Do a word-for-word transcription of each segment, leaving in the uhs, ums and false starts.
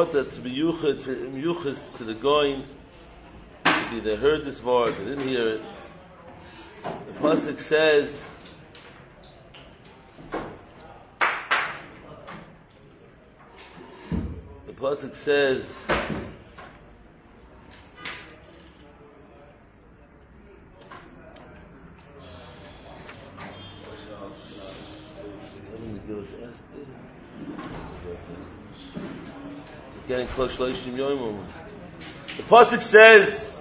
brought that to be yuchid for yuchis to the goin. They heard this word, they didn't hear it. The pasuk says, the pasuk says, getting close to Shloshim Yomim. The pasuk says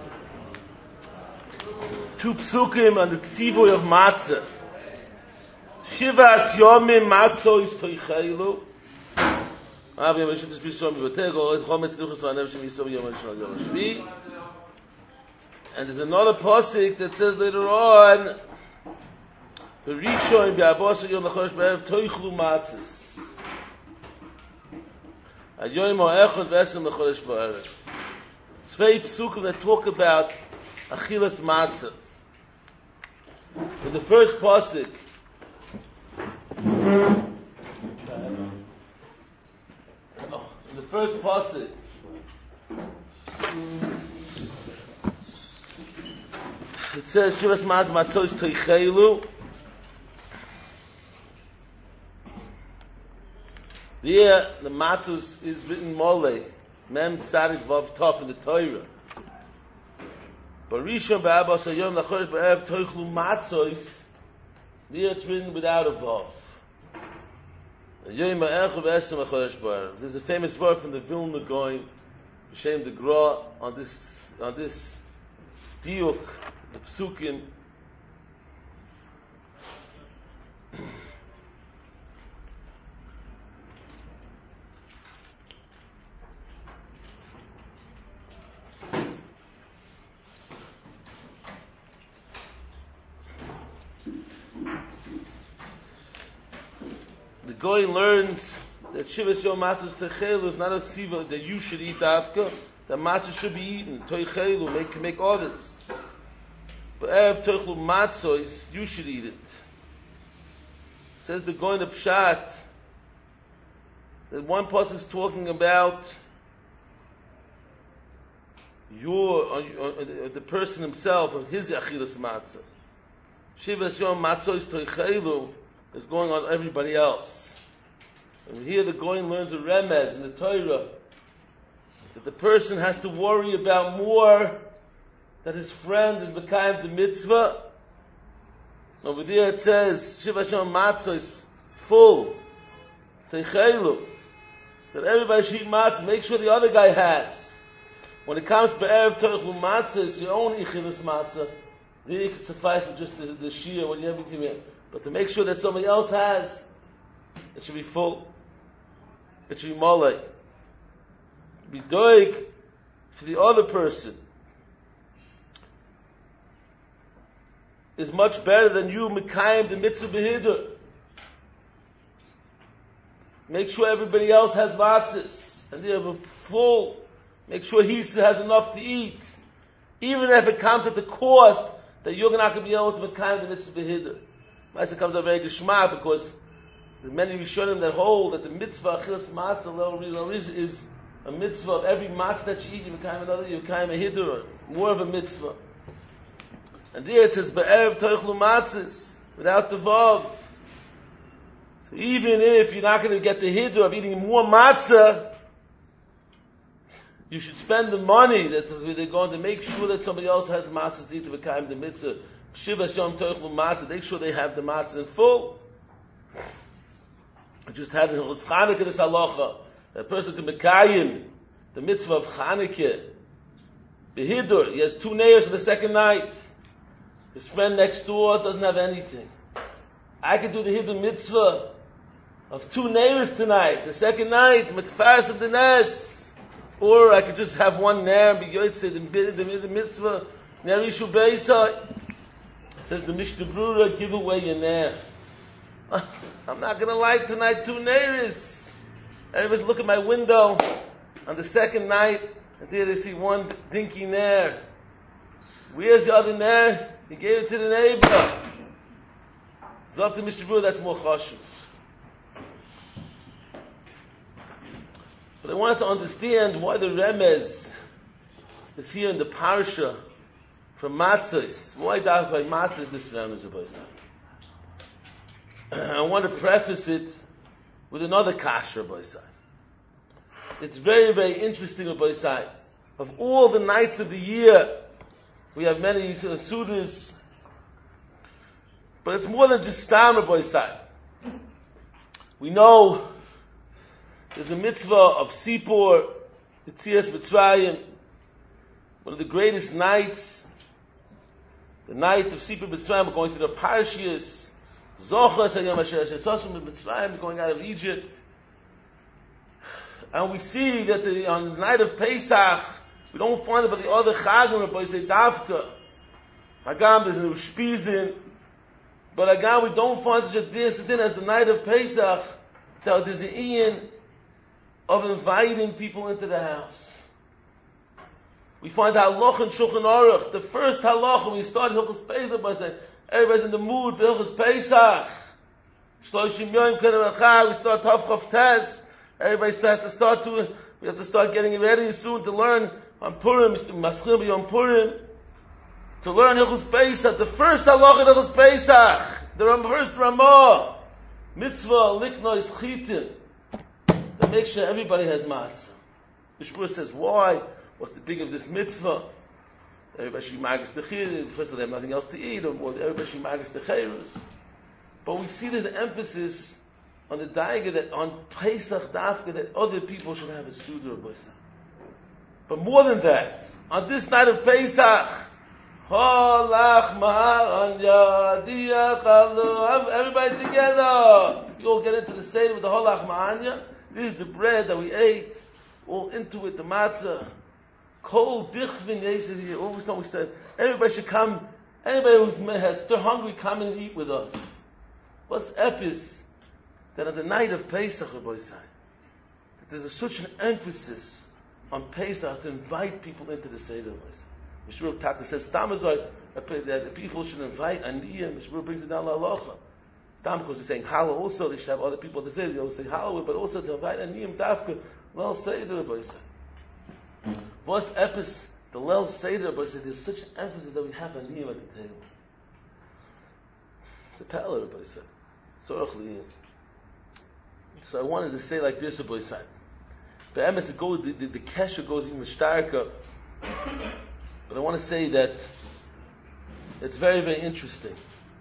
two psukim on the tzivoy of matzah. Shivas yomim matzah is toichaylu. Avi yamashut es bishom yivotego et chometz luchas v'anev shem yisom yom ha'shon yom ha'shvi. And there's another pasuk that says later on, B'rishon b'abosah yom l'chodesh b'erev toichlu matzahs. Ayoyim ha'echad v'esem l'chodesh b'erev. Zwei psukim that talk about achilas matzah. In the first pasuk, in the first pasuk, it says Shivas matzah matzos toichelu. There, the matzos is written mole, mem tzadik vav tov in the Torah. But Rishon ba'abas hayom lachodesh ba'erev toichlu matzos. There it's written without a vav. There's a famous word from the Vilna Gaon, B'Shem the Gra, on this on this diuk, the psukim. The Goy learns that Shivas Yom Matzos Toichelu is not a siva that you should eat afka. That matzah should be eaten. Toichelu, make make others. But Erev Toichlu Matzos, you should eat it. Says the Goy in the Pshat that one person is talking about your or, or, or the person himself of his achilas matzah. Shivas Yom Matzos Toichelu is going on everybody else. And here the Goyen learns a remez in the Torah that the person has to worry about more that his friend is mekayim the mitzvah. Over there it says Shiva Shem Matzah is full. Teichelu. That everybody should eat matzah. Make sure the other guy has. When it comes to Erev Toichlu Matzah, it's your own ichilas matzah. Really could suffice with just the, the shir when you have it. But to make sure that somebody else has, it should be full. It should be molei. Be doig for the other person is much better than you mekayim the mitzvah behidur. Make sure everybody else has matzahs and they have a full. Make sure he has enough to eat, even if it comes at the cost that you're not going to be able to mekayim the mitzvah behidur. It comes out very geschmack because there's many Rishonim that hold that the mitzvah achilas matzah is a mitzvah of every matzah that you eat. You become another, you become a hidur, more of a mitzvah. And there it says be'erev toichlu matzahs without the vav. So even if you're not going to get the hidur of eating more matzah, you should spend the money that they're going to make sure that somebody else has matzah to eat to become the mitzvah. Shiva Shem Toichlu Matzah, make sure they have the matzah in full. I just had in Hilchos Chanukah this halacha. A person can mekayim the mitzvah of Chanukah. Behidur, he has two neighbors for the second night. His friend next door doesn't have anything. I can do the hidur mitzvah of two neighbors tonight. The second night, mekfaras of the nes. Or I could just have one ner, be yotzei, the, the, the mitzvah, ner yishu beisai. Says the Mishnah Brura, give away your ner. I'm not going to light tonight two neighbors. Everybody's look at my window on the second night, and there they see one dinky ner. Where's the other ner? He gave it to the neighbor. Zot the Mishnah Brura, that's more chashuv. But I wanted to understand why the remez is here in the parsha from matzos. Why that by matzos this remez is? I want to preface it with another kasher boysai. It's very, very interesting boysai. Of all the nights of the year, we have many sudas, but it's more than just stam boysai. We know there's a mitzvah of Sipur, Yetzias Mitzrayim, one of the greatest nights, the night of Sipur Mitzrayim. We're going to the Parshiyas, Zochas Hayom Asher Shetzosum Mitzrayim, going out of Egypt. And we see that the, on the night of Pesach, we don't find about the other Chagim, but say Davka. Hagam, there's no Ushpizin. But again, we don't find such a din as the night of Pesach, that there's an Ian of inviting people into the house. We find halach in Shulchan Aruch. The first halach when we started Hilchos Pesach by saying, everybody's in the mood for Hilchos Pesach. Shloshim Yom K'nei Chag. We start Tavchav Tes. Everybody has to start to. We have to start getting ready soon to learn on Purim, Maschil B'Yom Purim, to learn Hilchos Pesach. The first halach in Hilchos Pesach, the first Ramah, mitzvah liknois chitin. That makes sure everybody has matzah. The Shmur says, why? What's the big of this mitzvah? Everybody should magas the chir. First of all, they have nothing else to eat, or everybody should magas the chirus. But we see that the emphasis on the daiga that on Pesach dafka that other people should have a suda or boisa. But more than that, on this night of Pesach, everybody together. You all get into the seder with the holach ma'anya. This is the bread that we ate. All into it, the matzah. Kol dichvin yesed here. Always time we start. Everybody should come. Anybody who has still hungry, come and eat with us. What's epis? That on the night of Pesach, Rabbi Sai, that there's a, such an emphasis on Pesach to invite people into the seder. Mishmur Taka says, Stamazoi, that people should invite Aniyah. Mishmur brings it down la halacha. Stam, because he's saying Hala also, they should have other people to say, they always say Hala, but also to invite Aniyah, Dafka, Lel Seder, Rabbi Say. What's epis, the Lel Seder, Rabbi Say, there's such an emphasis that we have Aniyah at the table. It's a pala, Rabbi Say. Sorach Liyim. So I wanted to say like this, Rabbi Say. But emes, it goes, the, the, the kesher goes even starker. But I want to say that it's very, very interesting.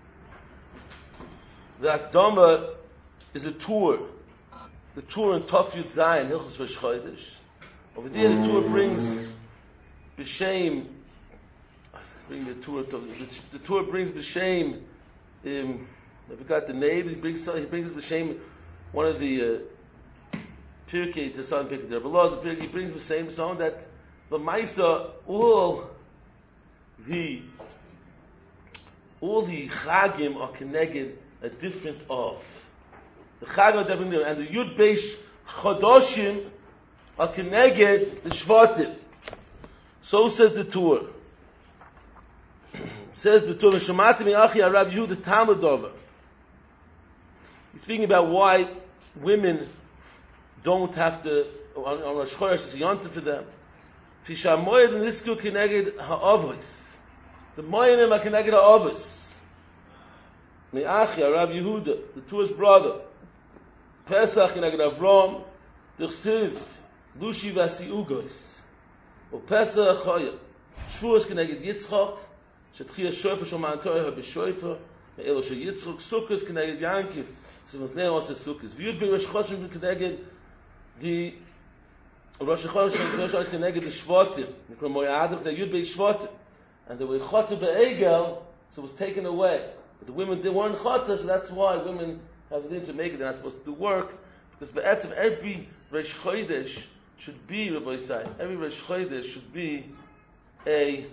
The Akdama is a tour. The tour in Tov Yud Zayin, Hilchos Rosh Chodesh. Over there, the tour brings b'shem. Bring the tour. The, the tour brings b'shem. Um, I forgot the name. He brings. He brings b'shem. One of the uh, Pirkei to some Pirkei. But laws of Pirkei. He brings b'shem song that the Maisa all the all the Chagim are connected a different of. The Chagim are different, and the Yud Beish Chodoshim are connected the Shvatim. So says the Tur. Says the Tur, Shemati mi'achi Arav Yehuda Talmud Dover. He's speaking about why women don't have to, on, on Rosh Chodesh, it's a yontif for them. Fisha moed and nisku connected ha'avos. The moedim are connected ha'avos. Mi'achi Arav Yehuda, the Tur's brother. Pesach connected Avram, D'chsiv, Lushi v'asi ugos. O Pesach choya. Shvuos connected Yitzchak, Shetchia Shofer Shoman Torah b'Shofer, Me'elo Shel Yitzchak, Sukkos connected Yankiv, so with Neo also Sukkos. V'yud b'Rosh Chodesh connected the Rosh Chodesh connected the Shvatim. Nikra Moyadim connected Yud b'Shvatim, and they were Choter b'Egel, so it was taken away. But the women they weren't Choter, so that's why women have the need to make it. They're not supposed to do work, because be'etzim every Rosh Chodesh should be, Rabbi Say, every Rosh Chodesh should be a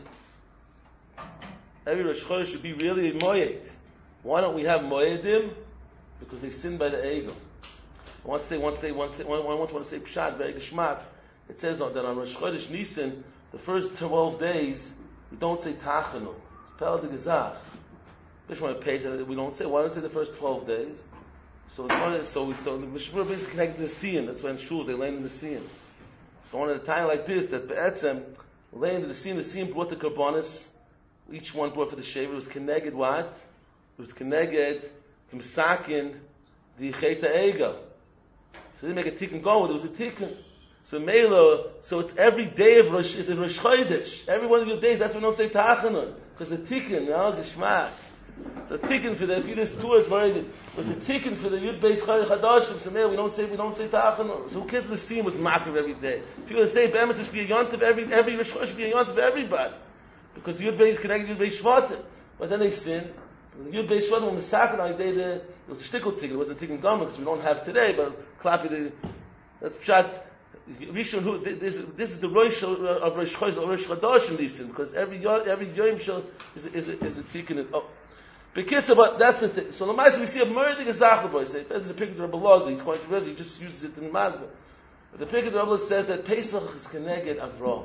every Rosh Chodesh should be really a Moyed. Why don't we have Moyedim? Because they sin by the Egel. I want to say, want to say, want to say, I want to say Pshat, very Geshmak. It says that on Rosh Chodesh Nisan, the first twelve days, we don't say Tachanu. It's Pel de Gezach. This one page that we don't say. Why don't we say the first twelve days? So it's one of, so we so the Mishmur is connected to the Siyam. That's why in Shul they land in the Siyam. So one at a time like this, that Be'etzem land in the Siyam, the Siyam brought the Karbonis. Each one brought for the Shaver. It was connected what? It was connected to Misakin, the Cheta Ega. So they didn't make a tikkun go with it, it was a tikkun. So Mela, so it's every day of Rosh, is a Rosh Chodesh. Every one of your days, that's when we don't say Tachanun. Because it's a tikkun, you know, Geshmach. It's a tikkun for the, if you this tour, it's very good. It's a tikkun for the Yud Beis Chadashim. So Mela, we don't say, we don't say Tachanun. So who cares if the Siyam was Makriv every day? If you were to say, Be'emes, it should be a yontiv every, every Rosh Chodesh should be a yontiv for everybody. Because the Yud Beis is connected to Yud Beis Shvatim. But then they sin. The Yud Beis Shvatim, when the Sakanai, they, it was a shtickle tikkun, it wasn't a tikkun gama, because we don't have today, but Klapi, the, that's Pshat. Rishon, who this, this is the Rosh of Rosh Chodesh, Rosh Chodesh in Nisan, because every every Yom Shel is is a, is a tikkun. Oh, Bekitza, but that's the thing. So Lamaisa we see a murder Gezach boy. Say there's a picture of Rabbi Loza. He's quite busy. He just uses it in Mazba. But the picture of Rabbi Loza says that Pesach is connected Avram.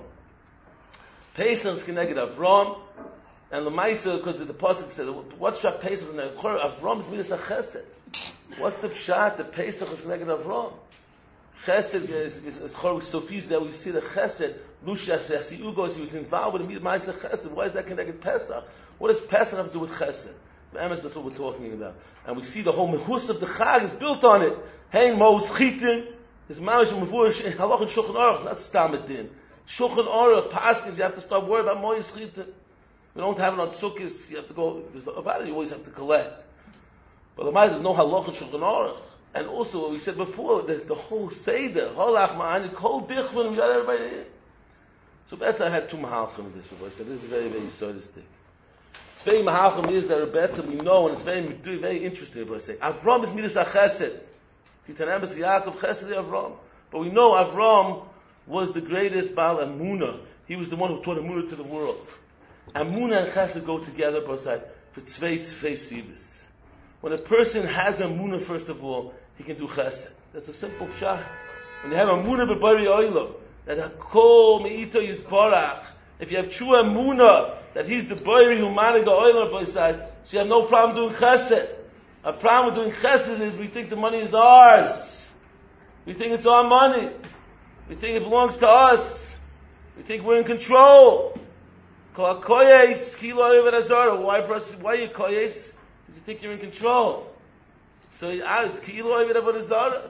Pesach is connected Avram, and Lamaisa because the pasuk says what's Pshat Pesach and Avram is midas Chesed. What's the Pshat? The Pesach is connected Avram. Chesed is is Choruk Sofis that we see the Chesed. Lucia Shasi Ugos, he was involved with the Ma'aseh Chesed. Why is that connected Pesach? What does Pesach have to do with Chesed? That's what we're talking about. And we see the whole Mehus of the Chag is built on it. Hein Mos Chitin is Ma'ash Mevurish in Halach and Shulchan Aruch, not Stamadin. Shulchan Aruch, Paskins, you have to start worrying about Mos Chitin. We don't have it on Sukkos, you have to go, about it, you always have to collect. But the Ma'ash, there's no Halach and Shulchan Aruch. And also, what we said before, the, the whole Seder, Holach Ma'ani, Kol Dichvin, we got everybody here. So that's I had two Mahalchim in this. I said, this is very, very sardistic. It's very Mahalchim is that Rebbetzah we know, and it's very, very interesting. But I say, Avram is Midas HaChesed. Titanem is Yaakov Chesed Avram. But we know Avram was the greatest Baal Amunah. He was the one who taught Amunah to the world. Amunah and Chesed go together, but I said, for Tzvei Tzvei Sibis. When a person has Amunah, first of all, he can do Chesed. That's a simple pshat. When you have Amunah b'bari oilam, that Hakol me'ito yisbarach, if you have true Amunah, that he's the bari who managed the oilam b'side, so you have no problem doing Chesed. A problem with doing Chesed is we think the money is ours. We think it's our money. We think it belongs to us. We think we're in control. Why, why are you koyes? You think you're in control. So he asks, Ki'ilu Oived Avodah Zarah.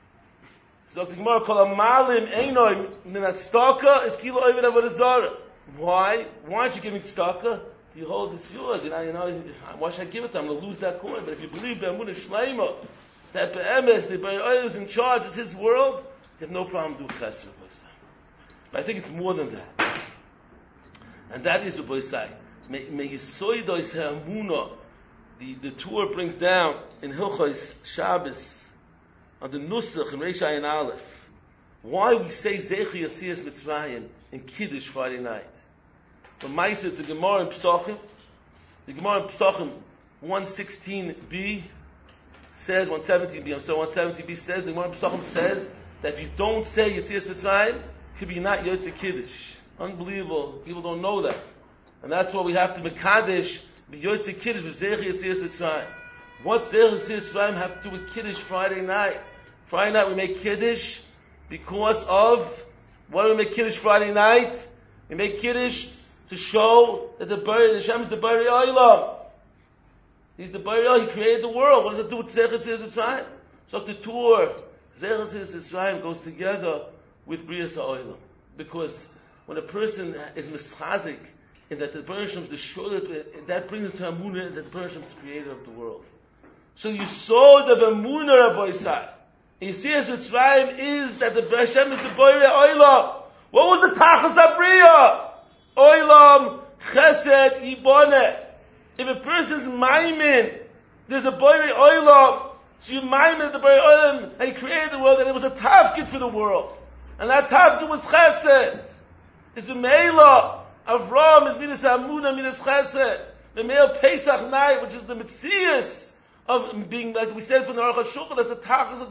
So the Gemara called a Malim Einoi Minat Staka is Ki'ilu Oived Avodah Zarah. Why? Why aren't you giving Staka? You hold it's yours. You know, you know, why should I give it to him? I'm going to lose that coin. But if you believe Be'amunah Shleima, that Be'emes, the Be'er is in charge, it's his world, you have no problem doing Chesed. But I think it's more than that. And that is what Boy say. May Yisoidois Ha'amunah. The, the tour brings down in Hilchos Shabbos on the Nusach in Reish Ayin Aleph why we say Zechi Yatzias Mitzrayim in Kiddush Friday night. But Maisa, it's a Gemara in Pesachim. The Gemara in Pesachim one sixteen b says, one seventeen b, I'm sorry, one seventeen b says, the Gemara in Pesachim says that if you don't say Yatzias Mitzrayim, it could be not Yotze Kiddush. Unbelievable. People don't know that. And that's why we have to Mekadesh B'Yotze Kiddush B'Zechi Yatzias Mitzrayim. What Zechi Yatzias Mitzrayim have to do with Kiddush Friday night? Friday night we make Kiddush because of, what do we make Kiddush Friday night? We make Kiddush to show that the Bari, Hashem is the Bari Olam. He's the Bari Olam, He created the world. What does it do with Zechi Yatzias Mitzrayim? So the tour, Zechi Yatzias Mitzrayim goes together with Brias HaOlam. Because when a person is mischazik, in that the Baruch Hashem is the shoulder, that brings it to Amunah, that the Baruch Hashem is the creator of the world. So you saw the Amunah Rabbi Yisai. And you see as Mitzrayim is that the Baruch Hashem is the Bari Olam. What was the Tachas Abriya? Olam, Chesed, Iboneh. If a person's maimin, there's a Bari Olam, so you maimin the Bari Olam, and He created the world, and it was a tafkid for the world. And that tafkid was Chesed. It's the Meila. Avram is minas Amunah, minas Chesed. The male Pesach night, which is the Metzias of being, like we said from the Aruch HaShulchan, that's the Tachas of the Seder, is to clarify Amunah b'Bari Olam. And that's why we have to Mekadesh B'Yotze Kiddush B'Zechi Yatzias Mitzrayim. Because when a person has a Munah, first of all, he can do Chesed.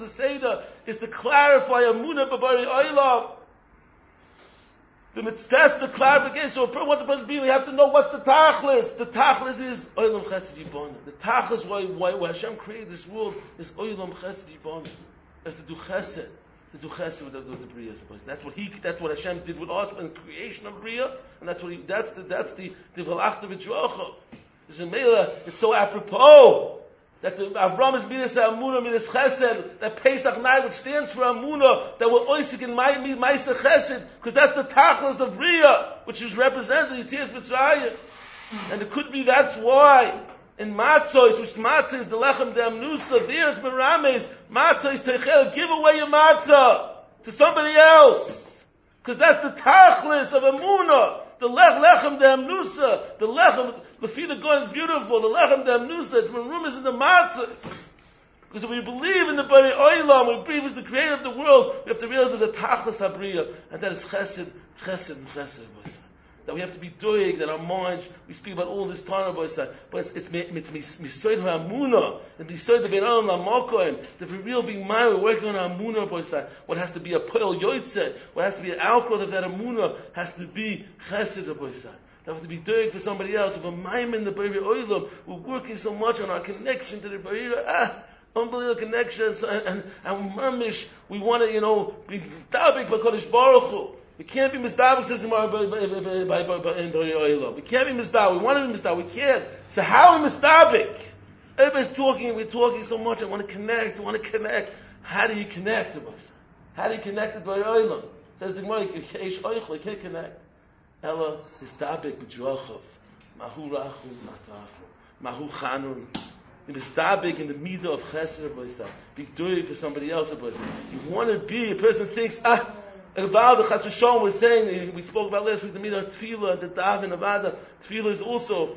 The mitzvah, the clarification. So once a person being, we have to know what's the tachlis. The tachlis is olam chesed yibon. The tachlis why, why why Hashem created this world is olam chesed yibon. That's to do chesed, to do chesed with the, with the bria. That's what he. That's what Hashem did with us in the creation of bria, and that's what he. That's the that's the the velachta b'drochav. It's a mela. It's so apropos. That the Avram is midas Amunah, midas Chesed, that Pesach night, which stands for Amunah, that we're oisik in Maisa Chesed, because that's the Tachlis of Bria, which is represented in Yitzias Mitzrayim. And it could be that's why, in Matzos, which Matzah is the Lechem de Amnusa, there is Merames, Matzah is Teichel, give away your Matzah to somebody else. Because that's the Tachlis of Amunah. The lech lechem de amnusa, the lechem, the feed of God is beautiful. The lechem de amnusa, it's merumas in the matzahs. Because if we believe in the Bari Olam, we believe is the creator of the world, we have to realize there's a tachlis habriya, and that is chesed, chesed, and chesed. That we have to be doing, that our minds, we speak about all this time, but it's it's it's misoid ha'amuna, and misoid the be'elam la'makoim, that if we real being mind, we're working on our amuna, what has to be a poel yotzeh, what has to be an outgrowth of that amuna, has to be chesed, that we have to be doing for somebody else. If a maim in the Bari Olam, we're working so much on our connection to the Bari, ah, unbelievable connections, and, and, and mamish, we want to, you know, be tabik b'kodesh baruch Hu. We can't be misdabik, says the Gemara, in Bari Olam. We can't be misdabik. We want to be misdabik. We can't. So how are we misdabik? Everybody's talking, we're talking so much, I want to connect, I want to connect. How do you connect to us? How do you connect to Bari Olam? Says the Gemara, you can't connect. Ella is dabik b'drachav. Mahu rachum matachu. Mahu chanun. It is dabik in the midah of chesed, be doing for somebody else. You want to be, a person thinks, ah, Avad, the Chas V'Shalom was saying, we spoke about last week, the midah of tefillah, and the daven of Avad. Tefillah is also,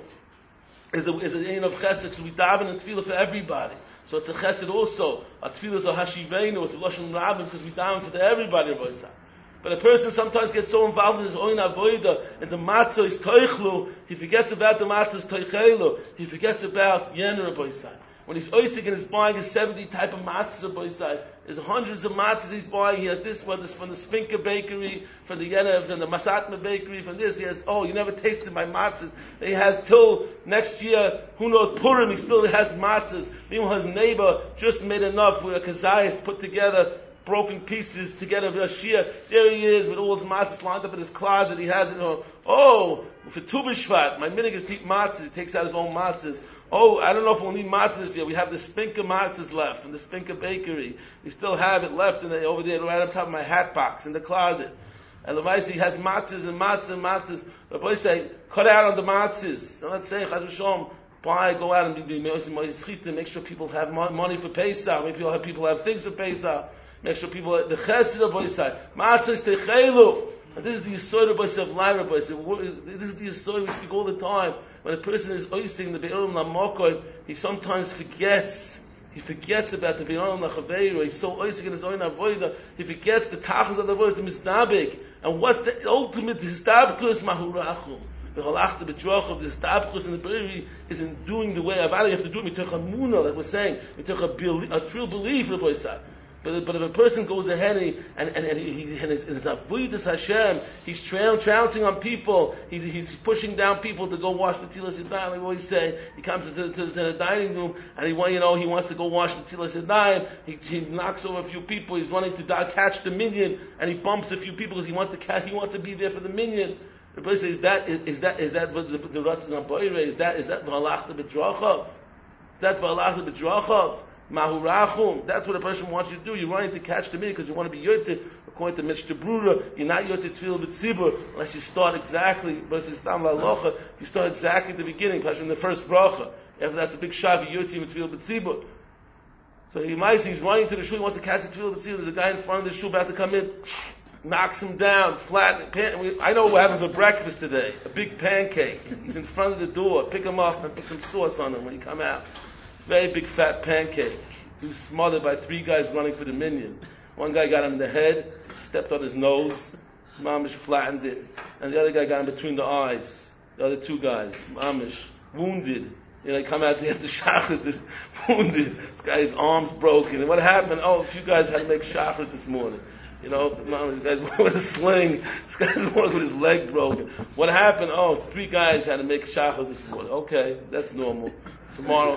is a, is an ain of chesed, because we daven and tefillah for everybody. So it's a chesed also. Our tefillah is a hashivenu, it's a lashon rabin, because we daven for everybody. But a person sometimes gets so involved in his own avoida, and the matzah is toichlu, he forgets about the matzah's toichelu, he forgets about yener boisai. When he's oisik and he's buying a seventy type of matzah boisai, there's hundreds of matzahs he's buying. He has this one, this from the Spinker Bakery, from the Yener, from the Masatma Bakery, from this. He has, oh, you never tasted my matzahs. He has till next year, who knows, Purim, he still has matzahs. Meanwhile, his neighbor just made enough with a kazayas put together, broken pieces together with a shia. There he is with all his matzahs lined up in his closet. He has it, you know, oh, for Tu B'Shvat, my minig is to eat matzahs. He takes out his own matzahs. Oh, I don't know if we'll need matzahs this year. We have the Spinker matzahs left from the Spinker Bakery. We still have it left in the, over there, right up top of my hat box in the closet. And Lamaisi has matzahs and matzahs and matzahs. The boys say, cut out on the matzahs. And let's say, Chaz V'Shalom, buy, go out and be make sure people have money for Pesach. Make people have people have things for Pesach. Make sure people the chesed of Boisai. Matzah is techelu. And this is the yesod of Boisai, of Lyra Boisai. This is the yesod we speak all the time. When a person is oising the Be'erim Lamokoy, he sometimes forgets. He forgets about the Be'erim Lachaveiro. He's so oising in his own avoida. He forgets the tachas of the voice, the mistabik. And what's the ultimate histabkus? Mahurachum. The halachta betrochav, the histabkus and the Be'eri is in doing the way of Allah. You have to do it mitoch hamuna, like we're saying, mitoch a true belief in the Boisai. But, but if a person goes ahead and, and, and, and, he, and his, his avodas Hashem, he's tra- trouncing on people, he's, he's pushing down people to go wash the Tilas Yadayim, like we always say. He comes to, to, to the dining room and he want, you know, he wants to go wash the Tilas Yadayim. He, he knocks over a few people. He's running to die, catch the minion, and he bumps a few people because he wants to catch, he wants to be there for the minion. The person says, is that is that is that the the Ratzon HaBoire? Is that is that V'halachta B'drachav? Is that V'halachta B'drachav? Mahurachum. That's what a person wants you to do. You're running to catch the minute because you want to be yotze. According to Mishnah Brura, you're not yotze tefillah b'tzibur unless you start exactly. But it's tam la'locha. If you start exactly at the beginning, in the first bracha. After that's a big shav, you yotze tefillah b'tzibur. So he might he's running to the shul. He wants to catch the tefillah b'tzibur. There's a guy in front of the shul about to come in, knocks him down, flat. Pan, I know what we're having for breakfast today. A big pancake. He's in front of the door. Pick him up and put some sauce on him when you come out. Very big fat pancake. He was smothered by three guys running for the minion. One guy got him in the head, stepped on his nose, Mamish flattened it. And the other guy got him between the eyes. The other two guys, Mamish, wounded. You know, they come out there after shachas, this wounded. This guy's arms broken. And what happened? Oh, a few guys had to make shachas this morning. You know, this guy's walking with a sling. This guy's walking with his leg broken. What happened? Oh, three guys had to make shachos this morning. Okay, that's normal. Tomorrow.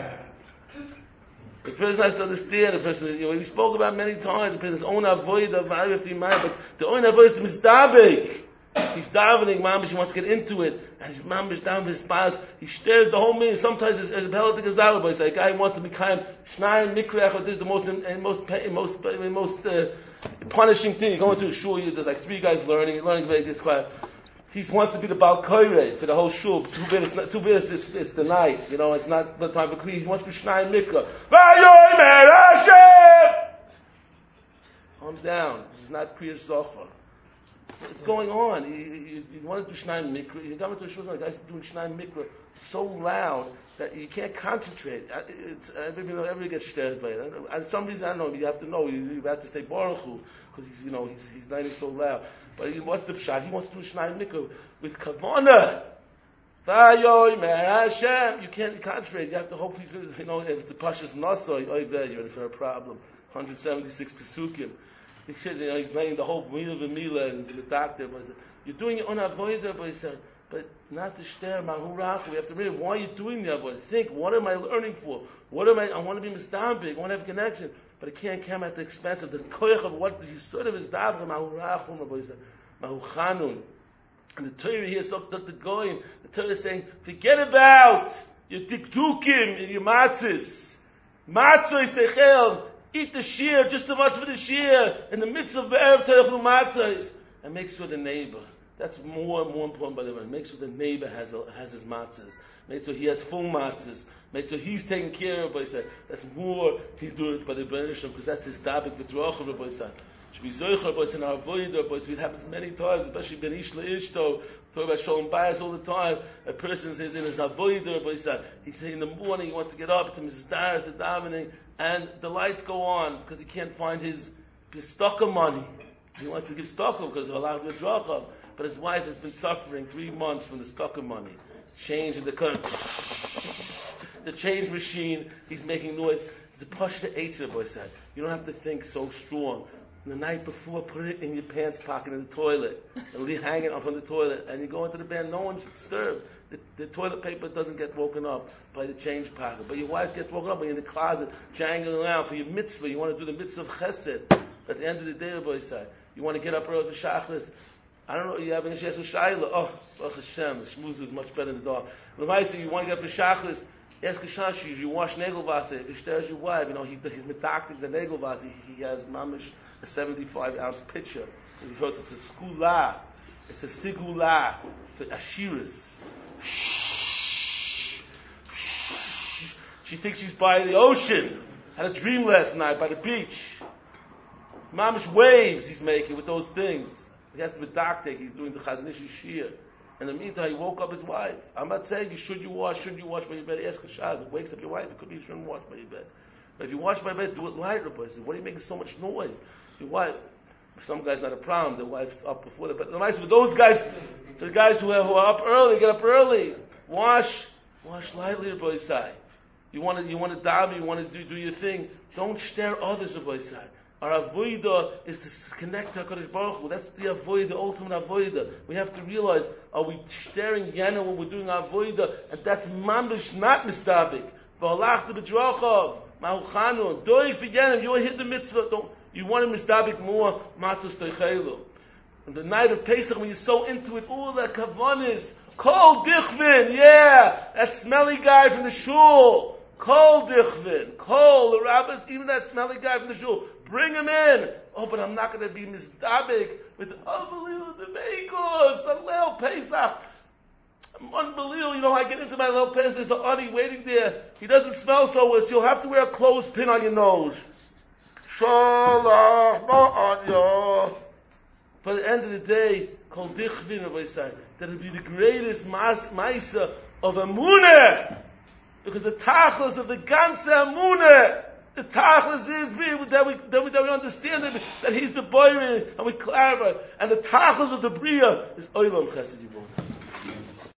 The person has to understand, the person, you know, we spoke about many times, the person's own avodah, but the own avodah is the mistabek. He's davening, mamish, he wants to get into it, and he's mamish down his spouse, he stares the whole meaning. Sometimes it's a hell of a gazara, but it's like a guy who wants to be kind, shnayim mikrech, or this is the most, most, most, most, uh, punishing thing. You go into a shul, there's like three guys learning, he's learning very quiet. He wants to be the Baal Koirei for the whole shul. Two bits, two bits, it's, it's the night. You know, it's not the time for Kriya. He wants to be Shnai Mikra. Vayomer Hashem! Calm down. This is not Kriya Zohar. What's going on? He, he, he wanted to do Shnai Mikra. He got into a shul, the guy's doing Shnai Mikra so loud that you can't concentrate. It's, everybody, you know, everybody gets stared by it. And some reason, I don't know, you have to know, you, you have to say Baruch Hu, because he's, you know, he's, he's not so loud. But he wants the pshat. He wants to do Shnai Mikra with kavana. Vayomer Hashem. You can't concentrate. You have to hope he's, you know, if it's a pashas nasoi, oh, there you're in for a problem. one hundred seventy-six pesukim. He said, you know, he's laying the whole mila v'mila and the doctor. But you're doing your own avodah, but he said, but not to shter mahurach. We have to read. Why are you doing the avodah? Think. What am I learning for? What am I? I want to be mistambik. I want to have a connection. But it can't come at the expense of the koyach of what the sort of is davar mahurachum, mahuchanun. And the Torah here, so that the goyim, the Torah is saying, forget about your dikdukim and your matzahs. Matzah is techel. Eat the shear just as much for the shear in the midst of erev teichlu matzahs, and make sure the neighbor. That's more and more important, by the way. Make sure the neighbor has a, has his matzahs. Make sure he has full matzahs. Make sure he's taken care of. By said that's more he do it by the benediction because that's his dabik b'drachav. By said should be zoicher. By said our avodah. By said it happens many times, especially ben ish leishto. Talk about shalom bayis all the time. A person says in his avodah. By said he says in the morning he wants to get up to Missus Daras the davening, and the lights go on because he can't find his his stocker money. He wants to give stocker because of allowed to drachav. But his wife has been suffering three months from the stocker money. Change in the current. The change machine, he's making noise. It's a push to eight boy said. You don't have to think so strong. The night before, put it in your pants pocket in the toilet. And leave hang it up on the toilet. And you go into the bed, no one's disturbed. The, the toilet paper doesn't get woken up by the change pocket. But your wife gets woken up when you're in the closet, jangling around for your mitzvah. You want to do the mitzvah of chesed. At the end of the day, boy said. You want to get up early for shachris. I don't know, you have an issue with Shaila. Oh, Baruch Hashem, the shmooze is much better in the dark. L'maisa, you want to get for shachris, ask a shashi, you wash negelvase. If he stares your wife, you know, he, he's medactic the negelvase. He, he has mamish, a seventy-five ounce pitcher. And he heard it's a skula. It's a sigula for ashiris. She thinks she's by the ocean. Had a dream last night by the beach. Mamish waves he's making with those things. He has to be doctor. He's doing the Chazanish Shir. In the meantime, he woke up his wife. I'm not saying you should you wash, should you wash by your bed. Ask a child. It wakes up your wife. It could be you shouldn't wash by your bed. But if you wash by your bed, do it lighter. But what are you making so much noise? Your wife. If some guy's not a problem, the wife's up before the bed. The nice for those guys, the guys who are, who are up early, get up early. Wash, wash lightly, Rabbi Isai. You want to, you want to dive, you want to do, do your thing. Don't stare others, Rabbi Isai. Our avodah is to connect to HaKadosh Baruch Hu. That's the avodah, the ultimate avodah. We have to realize, are we staring yana when we're doing avodah? And that's mamish, not mistabik. V'halachta b'drachav, ma'uchanu, doig v'yanim, you will hit the mitzvah. Don't, you want to mistabik more, matzos toichelu. On the night of Pesach, when you're so into it, all that kavanis, kol dichvin, yeah, that smelly guy from the shul. Kol dichvin, kol, the rabbis, even that smelly guy from the shul. Bring him in. Oh, but I'm not going to be misdabik with unbelievable deveikos, a Leil Pesach. Unbelievable. You know, I get into my Leil Pesach, there's an Ani waiting there. He doesn't smell so well, so you'll have to wear a clothespin on your nose. Shalach ma'anya. By the end of the day, Kol Dichvin, Rabbi Say, that it'll be the greatest mas, Maisa of Amunah. Because the tachlis of the ganze Amunah, the tachlis is that we, that we, that we understand that, that he's the boy and we clarify. And the tachlis of the bria is oilam chesed yibon.